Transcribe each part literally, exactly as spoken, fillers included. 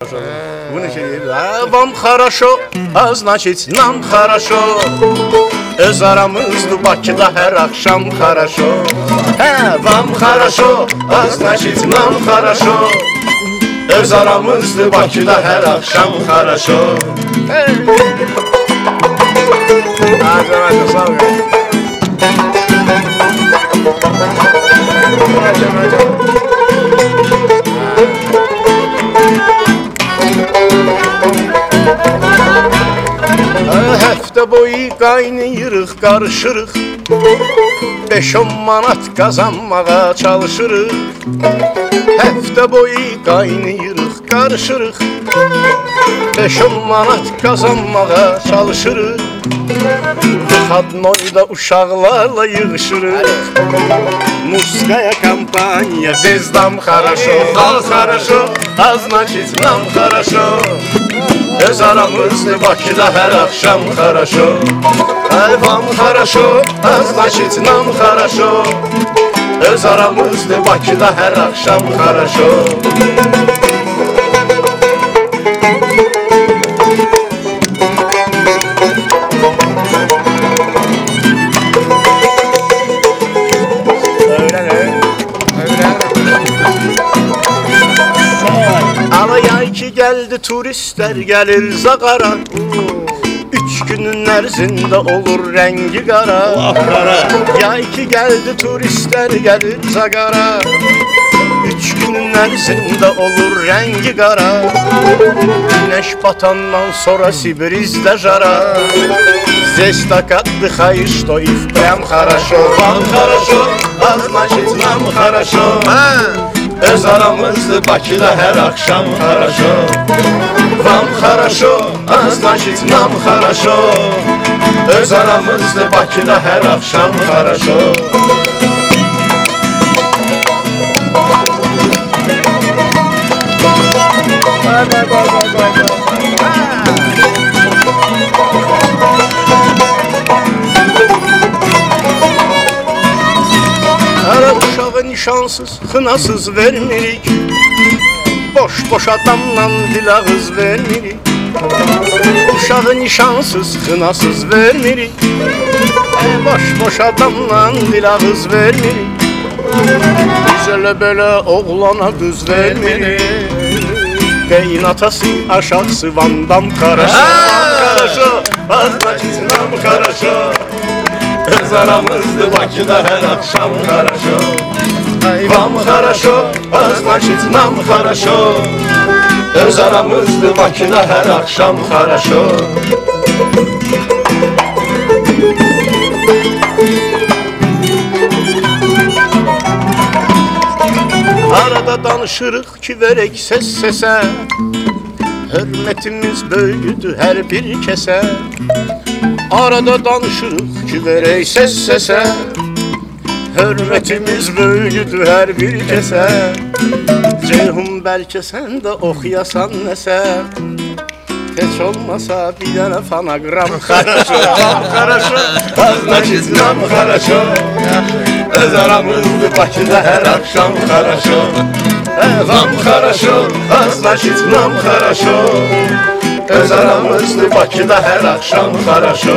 Bunu şey deyir, vam хорошо, а значит нам хорошо. Öz aramızdı Bakıda her akşam хорошо. He, vam хорошо, а значит нам хорошо. Öz aramızdı Bakıda her akşam хорошо. Hey. Hadi hadi sağ ol. Həftə boyu qaynayırıq, qarışırıq, beş on manat qazanmağa çalışırıq. Həftə boyu qaynayırıq, qarışırıq, beş on manat qazanmağa çalışırıq. Xadnoyda uşaqlarla yığışırıq. Muzskaya kampaniya, без нам хорошо, нам хорошо, а значит нам хорошо. Öz aramızdı Bakıda her akşam хорошо. Ay вам хорошо, а значит нам хорошо. Öz aramızdı Bakıda her akşam хорошо. Ki geldi turistler gelir Zagara. Üç günün ərzində olur rengi qara. Yay ki geldi turistler gelir Zagara. Üç günün ərzində olur rengi qara. Güneş batandan sonra Sibir'izdə jara. Здесь так отдыхаешь, что и впрямь хорошо. Вам хорошо, а значит нам хорошо. Öz aramızdı Bakıda her akşam хорошо. Вам хорошо, а значит нам хорошо. Öz aramızdı Bakıda her akşam хорошо. Ara uşağı nişansız, xınasız vermirik. Boş boş adamla dil ağız vermirik. Uşağı nişansız, xınasız vermirik. Boş boş adamla dil ağız vermirik. Biz elə belə oğlana qız vermirik. Qaynatası aşağısı Vandam хорошо. Хорошо, а значит нам хорошо. Öz aramızdı Bakıda her akşam хорошо. Вам хорошо, а значит нам хорошо. Öz aramızdı Bakıda her akşam хорошо. Arada danışırıq ki verək ses sesə. Hürmetimiz böyüdü her bir kəsə. Arada danışırıq ki verək ses sesə. Hürmetimiz böyüdü her bir kəsə. Ceyhun bəlkə sən də oxuyasan nəsə. Heç olmasa bir dənə fonogram хорошо. Вам хорошо, а значит нам хорошо. Öz aramızdı Bakıda her akşam хорошо. Вам хорошо, а значит нам хорошо. Öz aramızdı Bakıda her akşam хорошо.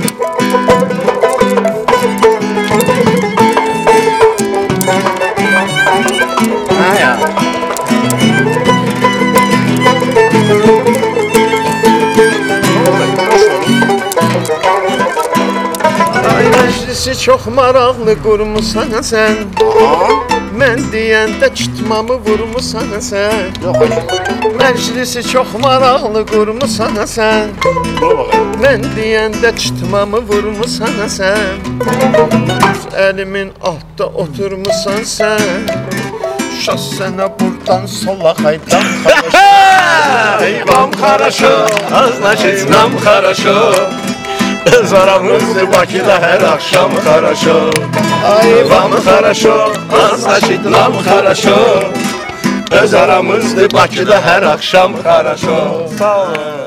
Məclisi çox maraqlı qurmusan sən. Mən deyəndə çıtmamı vurmusan sən. Məclisi çox maraqlı qurmusan sən. Mən deyəndə çıtmamı vurmusan sən. Əlimin altda oturmusan sən. Şas sənə buradan sola xaydan хорошо. Вам хорошо, а значит нам хорошо. Öz aramızdı Bakıda her akşam хорошо. Вам хорошо, а значит нам хорошо. Öz aramızdı Bakıda her akşam хорошо. Sağ olun.